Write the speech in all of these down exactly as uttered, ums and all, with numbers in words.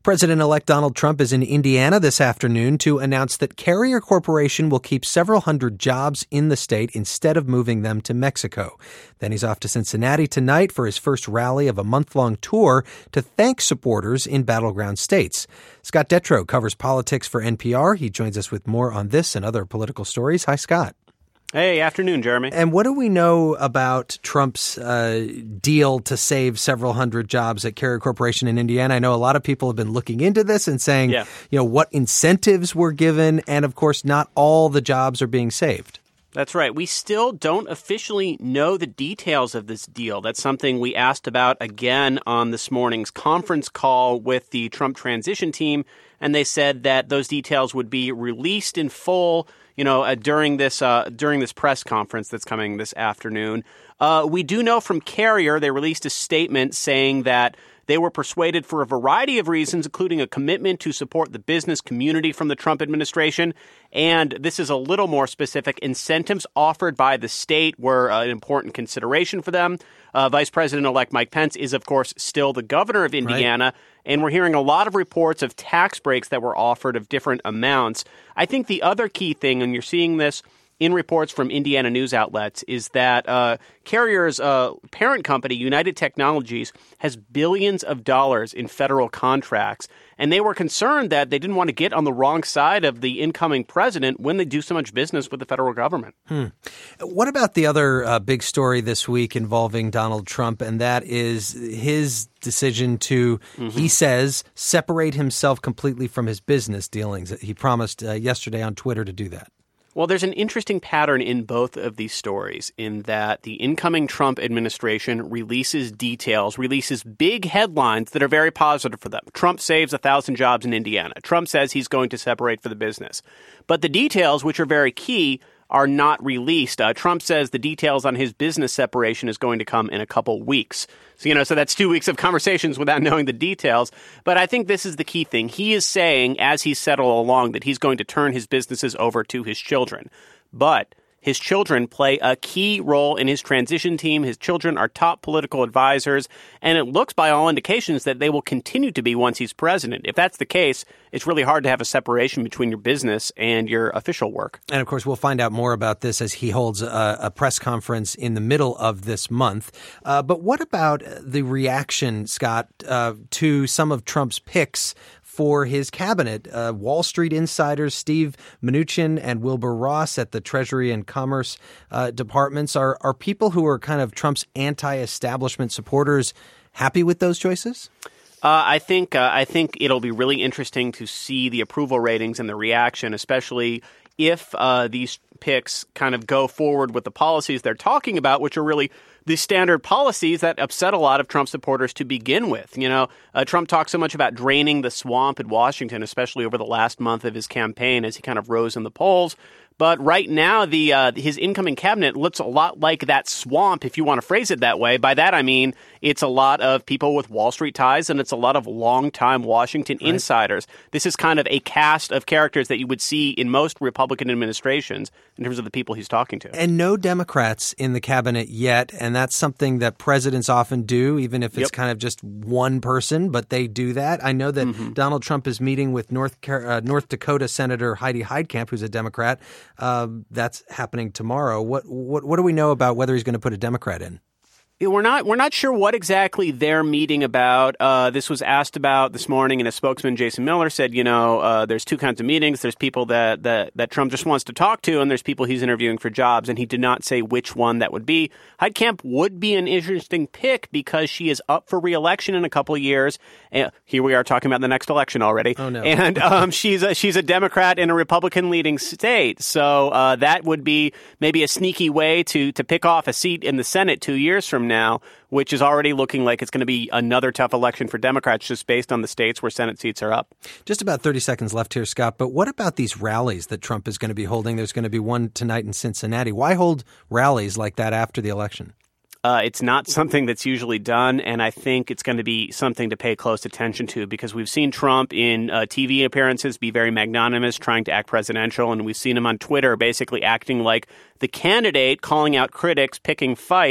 President-elect Donald Trump is in Indiana this afternoon to announce that Carrier Corporation will keep several hundred jobs in the state instead of moving them to Mexico. Then he's off to Cincinnati tonight for his first rally of a month-long tour to thank supporters in battleground states. Scott Detrow covers politics for N P R. He joins us with more on this and other political stories. Hi, Scott. Hey, afternoon, Jeremy. And what do we know about Trump's uh, deal to save several hundred jobs at Carrier Corporation in Indiana? I know a lot of people have been looking into this and saying, yeah. you know, what incentives were given. And of course, not all the jobs are being saved. That's right. We still don't officially know the details of this deal. That's something we asked about again on this morning's conference call with the Trump transition team. And they said that those details would be released in full, you know, uh, during this uh, during this press conference that's coming this afternoon. Uh, we do know from Carrier, they released a statement saying that they were persuaded for a variety of reasons, including a commitment to support the business community from the Trump administration. And this is a little more specific. Incentives offered by the state were uh, an important consideration for them. Uh, Vice President-elect Mike Pence is, of course, still the governor of Indiana. Right. And we're hearing a lot of reports of tax breaks that were offered of different amounts. I think the other key thing, and you're seeing this in reports from Indiana news outlets, is that uh, Carrier's uh, parent company, United Technologies, has billions of dollars in federal contracts. And they were concerned that they didn't want to get on the wrong side of the incoming president when they do so much business with the federal government. Hmm. What about the other uh, big story this week involving Donald Trump, and that is his decision to, mm-hmm. he says, separate himself completely from his business dealings? He promised uh, yesterday on Twitter to do that. Well, there's an interesting pattern in both of these stories in that the incoming Trump administration releases details, releases big headlines that are very positive for them. Trump saves one thousand jobs in Indiana. Trump says he's going to separate for the business. But the details, which are very key, are not released. Uh, Trump says the details on his business separation is going to come in a couple weeks. So, you know, so that's two weeks of conversations without knowing the details. But I think this is the key thing. He is saying, as he settled along, that he's going to turn his businesses over to his children. But his children play a key role in his transition team. His children are top political advisors, and it looks by all indications that they will continue to be once he's president. If that's the case, it's really hard to have a separation between your business and your official work. And of course, we'll find out more about this as he holds a, a press conference in the middle of this month. Uh, but what about the reaction, Scott, uh, to some of Trump's picks for his cabinet? Uh, Wall Street insiders Steve Mnuchin and Wilbur Ross at the Treasury and Commerce uh, departments are, are people who are kind of Trump's anti-establishment supporters happy with those choices? Uh, I think uh, I think it'll be really interesting to see the approval ratings and the reaction, especially if uh, these picks kind of go forward with the policies they're talking about, which are really the standard policies that upset a lot of Trump supporters to begin with. You know, uh, Trump talked so much about draining the swamp in Washington, especially over the last month of his campaign as he kind of rose in the polls. But right now, the uh, his incoming cabinet looks a lot like that swamp, if you want to phrase it that way. By that, I mean it's a lot of people with Wall Street ties, and it's a lot of longtime Washington right. insiders. This is kind of a cast of characters that you would see in most Republican administrations in terms of the people he's talking to. And no Democrats in the cabinet yet, and that's something that presidents often do, even if it's yep. kind of just one person, but they do that. I know that mm-hmm. Donald Trump is meeting with North uh, North Dakota Senator Heidi Heitkamp, who's a Democrat. Uh, that's happening tomorrow. What, what what do we know about whether he's going to put a Democrat in? We're not we're not sure what exactly they're meeting about. Uh, this was asked about this morning, and a spokesman, Jason Miller, said, you know, uh, there's two kinds of meetings. There's people that, that, that Trump just wants to talk to, and there's people he's interviewing for jobs, and he did not say which one that would be. Heitkamp would be an interesting pick because she is up for re-election in a couple of years. And here we are talking about the next election already. Oh, no. And um, she's, a, she's a Democrat in a Republican-leading state. So uh, that would be maybe a sneaky way to, to pick off a seat in the Senate two years from now, which is already looking like it's going to be another tough election for Democrats just based on the states where Senate seats are up. Just about thirty seconds left here, Scott. But what about these rallies that Trump is going to be holding? There's going to be one tonight in Cincinnati. Why hold rallies like that after the election? Uh, it's not something that's usually done, and I think it's going to be something to pay close attention to because we've seen Trump in uh, T V appearances be very magnanimous, trying to act presidential, and we've seen him on Twitter basically acting like the candidate, calling out critics, picking fights.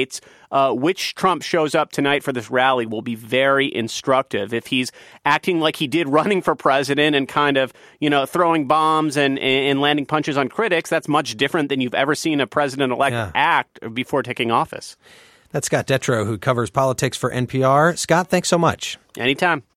uh, which Trump shows up tonight for this rally will be very instructive. If he's acting like he did running for president and kind of, you know, throwing bombs and, and landing punches on critics, that's much different than you've ever seen a president-elect yeah. act before taking office. That's Scott Detrow, who covers politics for N P R. Scott, thanks so much. Anytime.